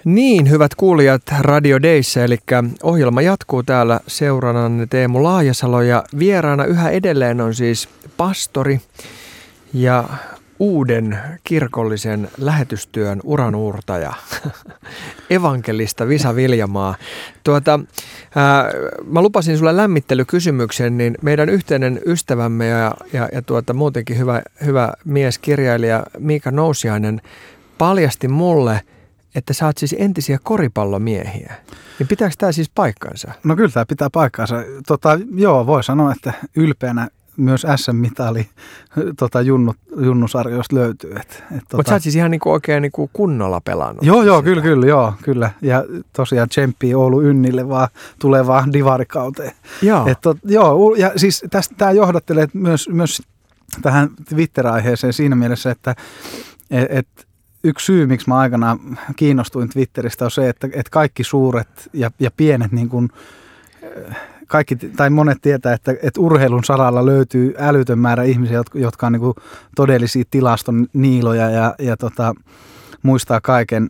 Niin, hyvät kuulijat Radio Dayssä, eli ohjelma jatkuu täällä seurannanne Teemu Laajasalo ja vieraana yhä edelleen on siis pastori ja uuden kirkollisen lähetystyön uranuurtaja, evankelista Visa Viljamaa. Mä lupasin sulle lämmittelykysymyksen, niin meidän yhteinen ystävämme ja muutenkin hyvä mies, kirjailija Miika Nousiainen paljasti mulle, että sä oot siis entisiä koripallomiehiä. Niin pitääkö tämä siis paikkansa? No kyllä tämä pitää paikkansa. Joo, voi sanoa, että ylpeänä myös SM-mitali junnusarjoista löytyy. Mutta sä oot siis ihan oikein kunnolla pelannut. Joo, kyllä. Ja tosiaan tsemppii Oulu Ynnille vaan tulevaan divarikauteen. Joo. Ja siis tästä tämä johdattelee myös tähän Twitter-aiheeseen siinä mielessä, että yksi syy, miksi mä aikanaan kiinnostuin Twitteristä, on se, että kaikki suuret ja pienet, niin kuin, kaikki, tai monet tietää, että urheilun saralla löytyy älytön määrä ihmisiä, jotka on niin kuin todellisia tilaston niiloja ja muistaa kaiken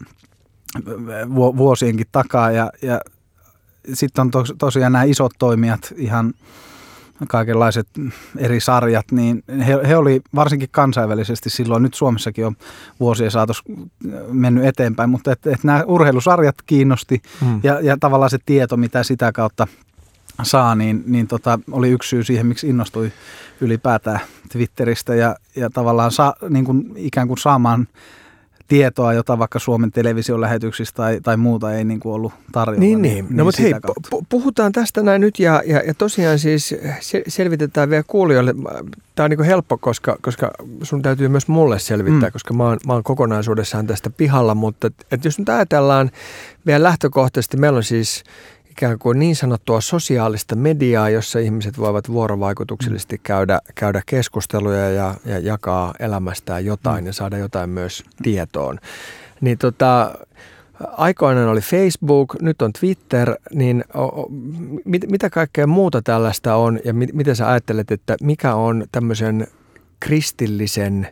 vuosienkin takaa. Ja sitten on tosiaan nämä isot toimijat, ihan kaikenlaiset eri sarjat, niin he oli varsinkin kansainvälisesti silloin, nyt Suomessakin on vuosien saatossa mennyt eteenpäin, mutta että nämä urheilusarjat kiinnosti ja tavallaan se tieto, mitä sitä kautta saa, niin oli yksi syy siihen, miksi innostui ylipäätään Twitteristä ja tavallaan niin kuin ikään kuin saamaan tietoa, jota vaikka Suomen television lähetyksistä tai muuta ei niin kuin ollut tarjolla. Niin. No mutta hei, puhutaan tästä näin nyt ja tosiaan siis selvitetään vielä kuulijoille. Tämä on niin kuin helppo, koska sun täytyy myös mulle selvittää, koska mä oon kokonaisuudessaan tästä pihalla, mutta että jos nyt ajatellaan vielä lähtökohtaisesti, meillä on siis ikään kuin niin sanottua sosiaalista mediaa, jossa ihmiset voivat vuorovaikutuksellisesti käydä keskusteluja ja jakaa elämästään jotain ja saada jotain myös tietoon. Niin aikoinaan oli Facebook, nyt on Twitter, niin mitä kaikkea muuta tällaista on ja mitä sä ajattelet, että mikä on tämmöisen kristillisen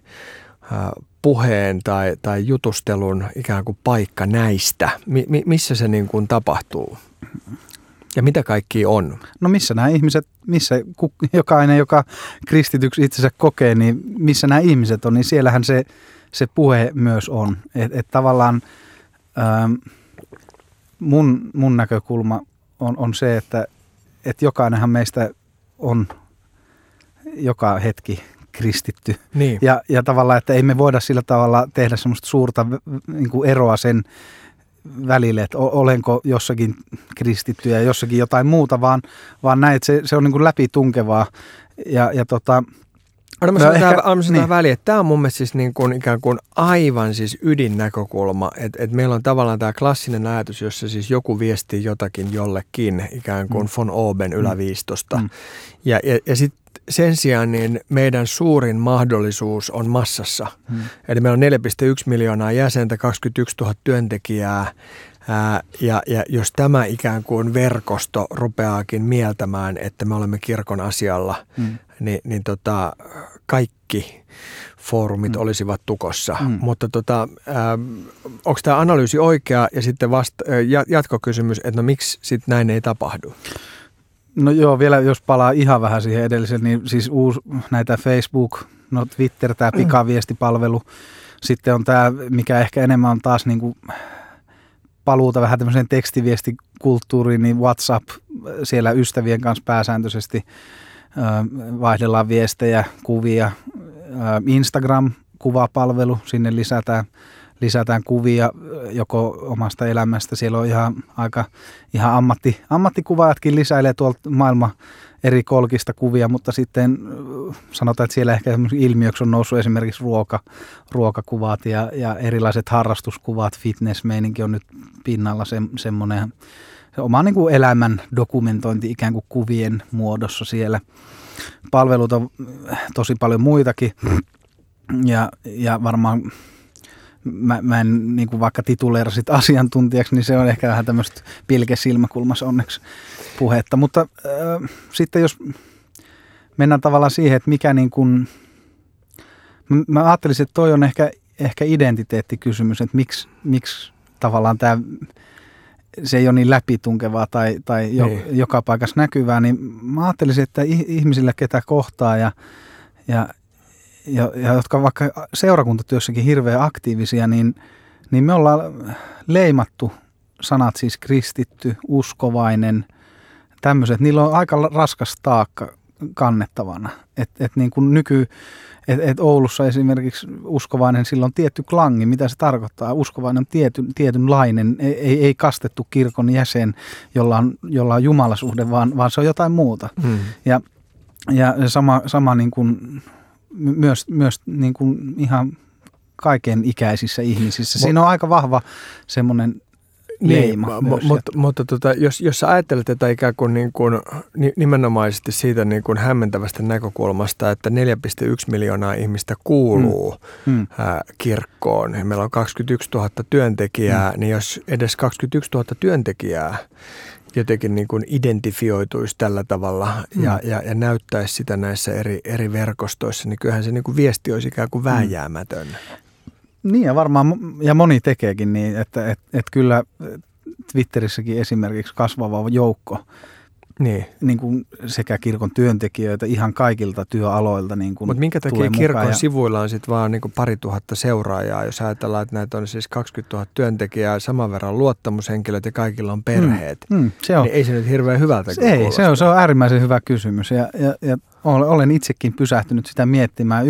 puheen tai jutustelun ikään kuin paikka näistä? Missä se niin kuin tapahtuu? Ja mitä kaikki on? No missä nämä ihmiset, jokainen, joka kristityksi itsensä kokee, niin missä nämä ihmiset on, niin siellähän se puhe myös on. Että tavallaan mun näkökulma on se, että jokainenhan meistä on joka hetki kristitty. Niin. Ja tavallaan, että ei me voida sillä tavalla tehdä semmoista suurta niin kuin eroa sen välille, että olenko jossakin kristitty ja jossakin jotain muuta, vaan näin, että se on niin kuin läpitunkevaa. Mä sanon tähän väliin, että tämä on mun mielestä siis niin kuin ikään kuin aivan siis ydinnäkökulma, että meillä on tavallaan tämä klassinen ajatus, jossa siis joku viestii jotakin jollekin ikään kuin von Oben yläviistosta. Ja sitten sen sijaan niin meidän suurin mahdollisuus on massassa. Eli meillä on 4,1 miljoonaa jäsentä, 21 000 työntekijää. Ja jos tämä ikään kuin verkosto rupeaakin mieltämään, että me olemme kirkon asialla, niin kaikki foorumit olisivat tukossa. Mutta onko tämä analyysi oikea ja sitten jatkokysymys, että no miksi sitten näin ei tapahdu? No joo, vielä jos palaa ihan vähän siihen edelliseen, niin siis näitä Facebook, Twitter, tämä pikaviestipalvelu. Sitten on tämä, mikä ehkä enemmän on taas niin kuin paluuta vähän tämmöiseen tekstiviestikulttuuriin, niin WhatsApp, siellä ystävien kanssa pääsääntöisesti vaihdellaan viestejä, kuvia. Instagram-kuvapalvelu, sinne lisätään kuvia joko omasta elämästä. Siellä on ihan ammattikuvaajatkin lisäilee tuolta maailman eri kolkista kuvia, mutta sitten sanotaan, että siellä ehkä ilmiöksi on noussut esimerkiksi ruokakuvat ja erilaiset harrastuskuvat, fitnessmeininki on nyt pinnalla semmoinen oma niin kuin elämän dokumentointi ikään kuin kuvien muodossa siellä. Palvelut on tosi paljon muitakin ja varmaan mä en niin kuin vaikka tituleerasit asiantuntijaksi, niin se on ehkä vähän tämmöistä pilkesilmäkulmassa onneksi puhetta. Mutta sitten jos mennään tavallaan siihen, että mikä niin kuin, mä ajattelisin, että toi on ehkä identiteettikysymys, että miksi tavallaan se ei ole niin läpitunkevaa tai joka paikassa näkyvää, niin mä ajattelisin, että ihmisillä, ketä kohtaa ja jotka vaikka seurakuntatyössäkin hirveän aktiivisia, niin me ollaan leimattu sanat siis kristitty, uskovainen, tämmöiset. Niillä on aika raskas taakka kannettavana. Niin kuin Oulussa esimerkiksi uskovainen, sillä on tietty klangi, mitä se tarkoittaa. Uskovainen on tietynlainen, ei kastettu kirkon jäsen, jolla on jumalasuhde, vaan se on jotain muuta. Ja sama niin kuin, myös niin kuin ihan kaiken ikäisissä ihmisissä. Siinä on aika vahva semmoinen leima. Mutta jos sä ajattelet tätä ikään kuin, nimenomaisesti siitä niin kuin hämmentävästä näkökulmasta, että 4,1 miljoonaa ihmistä kuuluu kirkkoon. Meillä on 21 000 työntekijää, niin jos edes 21 000 työntekijää jotenkin niin kuin identifioituisi tällä tavalla ja näyttäisi sitä näissä eri verkostoissa, niin kyllähän se niin kuin viesti olisi ikään kuin vääjäämätön. Niin ja varmaan, ja moni tekeekin niin, että kyllä Twitterissäkin esimerkiksi kasvava joukko niin kuin sekä kirkon työntekijöitä ihan kaikilta työaloilta. Niin mutta minkä takia kirkon sivuilla on sitten vaan niin kuin 2000 seuraajaa, jos ajatellaan, että näitä on siis 20 000 työntekijää, saman verran luottamushenkilöt ja kaikilla on perheet. Se on. Niin ei se nyt hirveän hyvältä kuulosta. Ei, se on äärimmäisen hyvä kysymys ja olen itsekin pysähtynyt sitä miettimään.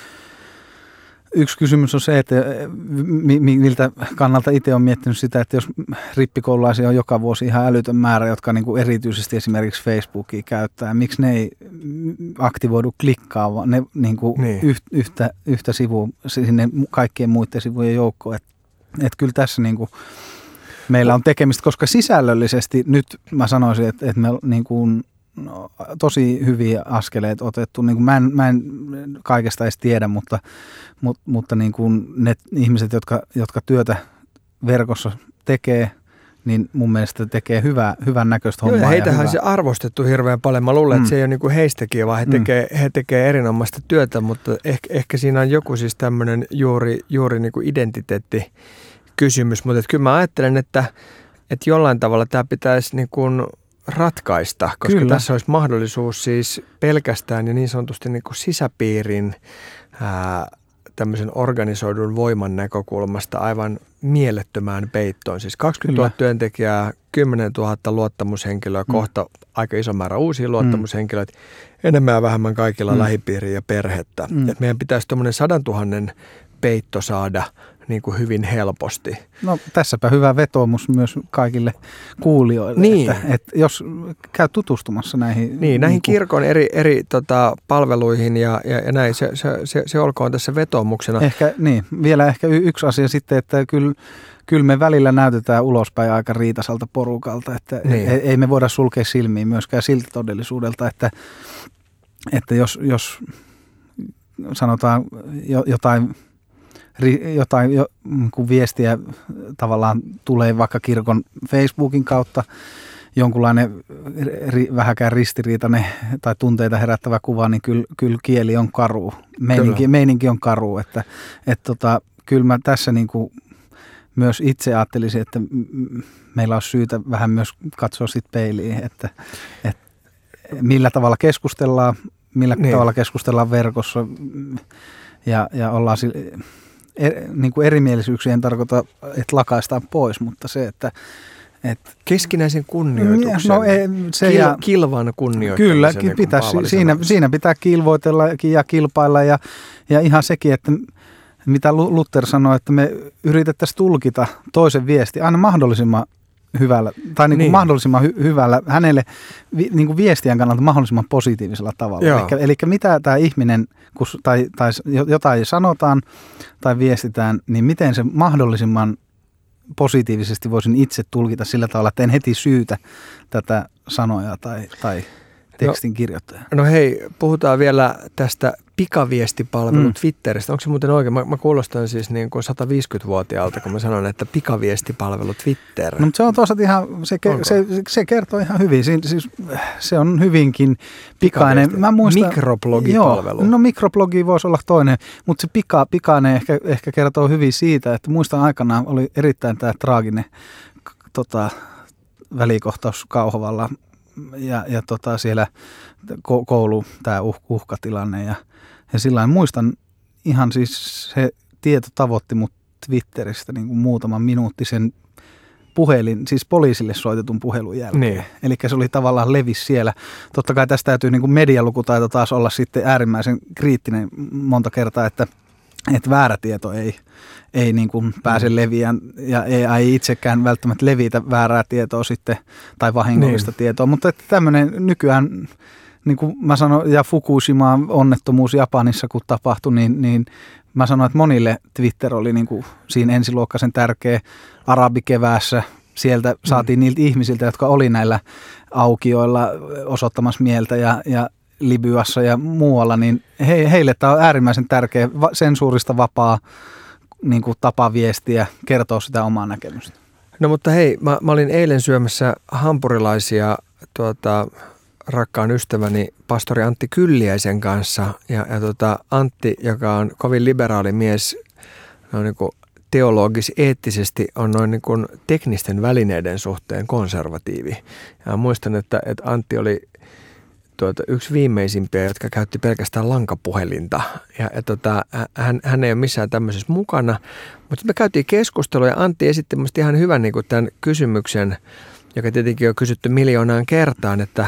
Yksi kysymys on se, että miltä kannalta itse olen miettinyt sitä, että jos rippikoululaisia on joka vuosi ihan älytön määrä, jotka niin kuin erityisesti esimerkiksi Facebookia käyttää, miksi ne ei aktivoidu klikkaa, vaan ne niin kuin yhtä sivua sinne kaikkien muiden sivujen joukkoon. Että kyllä tässä niin kuin meillä on tekemistä, koska sisällöllisesti nyt mä sanoisin, että me niin kuin tosi hyviä askeleita otettu. Niin kuin mä en kaikesta edes tiedä, mutta niin kuin ne ihmiset, jotka työtä verkossa tekee, niin mun mielestä tekee hyvän näköistä hommaa. Joo, heitähän se arvostettu hirveän paljon. Mä luulen, että se ei ole niin kuin heistäkin, vaan he tekee erinomaista työtä, mutta ehkä siinä on joku siis tämmöinen juuri niin kuin identiteettikysymys. Mutta kyllä mä ajattelen, että jollain tavalla tämä pitäisi niin kuin ratkaista, koska kyllä. Tässä olisi mahdollisuus siis pelkästään ja niin sanotusti niin kuin sisäpiirin tämmöisen organisoidun voiman näkökulmasta aivan mielettömään peittoon. Siis 20 000 työntekijää, 10 000 luottamushenkilöä, kohta aika iso määrä uusia luottamushenkilöitä, enemmän ja vähemmän kaikilla lähipiiriä ja perhettä. Et meidän pitäisi tuommoinen 100 000 peitto saada niin kuin hyvin helposti. No tässäpä hyvä vetoomus myös kaikille kuulijoille, niin. että jos käy tutustumassa näihin. Niin, näihin kirkon eri palveluihin ja näin, se olkoon tässä vetoomuksena. Vielä ehkä yksi asia sitten, että kyllä me välillä näytetään ulospäin aika riitasalta porukalta, että ei me voida sulkea silmiä myöskään siltä todellisuudelta, että jos sanotaan jotain kun viestiä tavallaan tulee vaikka kirkon Facebookin kautta, jonkunlainen vähäkään ristiriitainen tai tunteita herättävä kuva, niin kyllä kieli on karu. Meininki on karu. Että kyllä mä tässä niin kuin myös itse ajattelisin, että meillä on syytä vähän myös katsoa sit peiliin, että millä tavalla keskustellaan, tavalla keskustellaan verkossa ja ollaan niin kuin erimielisyyksiä en tarkoita, että lakaistaan pois, mutta se, että keskinäisen kunnioituksen, kilvan kunnioittamisen. Kyllä, pitäisi, siinä pitää kilvoitella ja kilpailla ja ihan sekin, että mitä Luther sanoi, että me yritettäisiin tulkita toisen viesti aina mahdollisimman hyvällä, tai niin kuin mahdollisimman hyvällä, hänelle niin kuin viestien kannalta mahdollisimman positiivisella tavalla. Eli mitä tämä ihminen, tai jotain sanotaan tai viestitään, niin miten se mahdollisimman positiivisesti voisin itse tulkita sillä tavalla, että en heti syytä tätä sanoja tai tekstin kirjoittajaa. No hei, puhutaan vielä tästä pikaviestipalvelu Twitteristä. Onko se muuten oikein? Mä kuulostan siis niin kuin 150-vuotiaalta, kun mä sanon, että pikaviestipalvelu Twitter. No, mutta se on toisaalta ihan, se kertoo ihan hyvin. Siis, se on hyvinkin pikainen. Mä muistan, mikroblogipalvelu. Joo, no mikroblogi voisi olla toinen, mutta se pikainen ehkä kertoo hyvin siitä, että muistan aikanaan oli erittäin tämä traaginen välikohtaus Kauhavalla ja siellä koulu tämä uhkatilanne ja sillain muistan ihan siis se tieto tavoitti mut Twitteristä niin kuin muutaman minuuttisen puhelin, siis poliisille soitetun puhelun jälkeen. Niin. Eli se oli tavallaan levis siellä. Totta kai tästä täytyy niin kuin medialukutaito taas olla sitten äärimmäisen kriittinen monta kertaa, että väärä tieto ei niin kuin pääse leviään ja ei itsekään välttämättä levitä väärää tietoa sitten tai vahingollista tietoa. Mutta tämmöinen nykyään, niin kuin mä sanoin, ja Fukushima onnettomuus Japanissa kun tapahtui, niin mä sanoin, että monille Twitter oli niin kuin siinä ensiluokkaisen tärkeä arabikeväässä. Sieltä saatiin niiltä ihmisiltä, jotka oli näillä aukioilla osoittamassa mieltä ja Libyassa ja muualla, niin heille tämä on äärimmäisen tärkeä sensuurista vapaa niin kuin tapa viestiä, kertoo sitä omaa näkemystä. No mutta hei, mä olin eilen syömässä hampurilaisia rakkaan ystäväni pastori Antti Kylliäisen kanssa ja Antti, joka on kovin liberaali mies, on niin kuin teologis-eettisesti on noin niin kuin teknisten välineiden suhteen konservatiivi. Ja muistan, että Antti oli yksi viimeisimpiä, jotka käytti pelkästään lankapuhelinta. Hän ei ole missään tämmöisessä mukana. Mutta me käytiin keskustelua ja Antti esitti minusta ihan hyvän niin kuin tämän kysymyksen, joka tietenkin on kysytty miljoonaan kertaan, että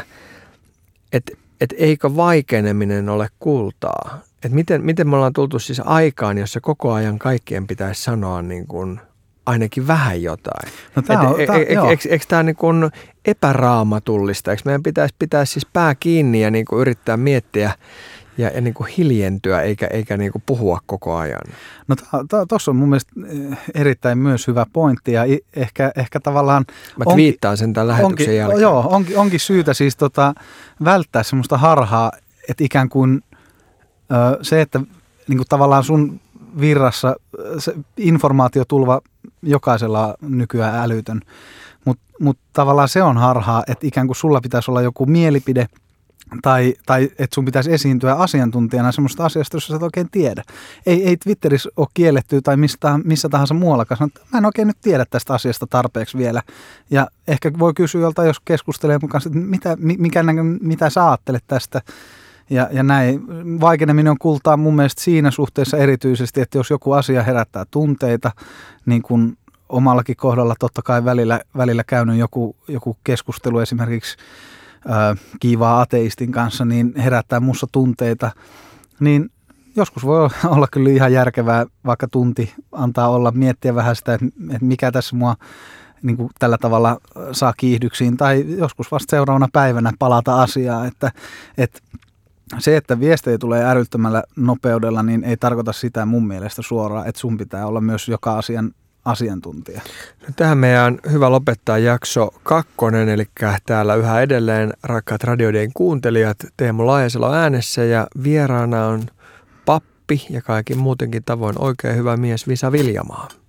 eikö vaikeneminen ole kultaa? Että miten me ollaan tultu siis aikaan, jossa koko ajan kaikkien pitäisi sanoa niin kuin ainakin vähän jotain. No, eikö tämä niin kuin epäraamatullista? Eikö meidän pitäisi pitää siis pää kiinni ja niin kuin yrittää miettiä ja niin kuin hiljentyä eikä niin kuin puhua koko ajan? No tuossa on mun mielestä erittäin myös hyvä pointti ja ehkä tavallaan... Mä twiittaan sen tämän lähetyksen jälkeen. Joo, onkin syytä siis välttää semmoista harhaa, että ikään kuin se, että niin kuin tavallaan sun virrassa se informaatiotulva jokaisella on nykyään älytön, mutta tavallaan se on harhaa, että ikään kuin sulla pitäisi olla joku mielipide tai että sun pitäisi esiintyä asiantuntijana semmoista asiasta, jossa sä et oikein tiedä. Ei Twitterissä ole kielletty tai missä tahansa muuallakaan. Mä en oikein nyt tiedä tästä asiasta tarpeeksi vielä. Ja ehkä voi kysyä joltain, jos keskustelee mun kanssa, että mitä sä ajattelet tästä. Ja näin. Vaikeneminen on kultaa mun mielestä siinä suhteessa erityisesti, että jos joku asia herättää tunteita, niin kuin omallakin kohdalla totta kai välillä käynyt joku keskustelu esimerkiksi kiivaa ateistin kanssa, niin herättää musta tunteita, niin joskus voi olla kyllä ihan järkevää vaikka tunti antaa olla, miettiä vähän sitä, että mikä tässä mua niin kuin tällä tavalla saa kiihdyksiin, tai joskus vasta seuraavana päivänä palata asiaan, että se, että viestejä tulee älyttömällä nopeudella, niin ei tarkoita sitä mun mielestä suoraan, että sun pitää olla myös joka asian asiantuntija. No, tähän meidän on hyvä lopettaa jakso 2, eli täällä yhä edelleen rakkaat radioiden kuuntelijat Teemu Laajasalo äänessä ja vieraana on pappi ja kaikin muutenkin tavoin oikein hyvä mies Visa Viljamaa.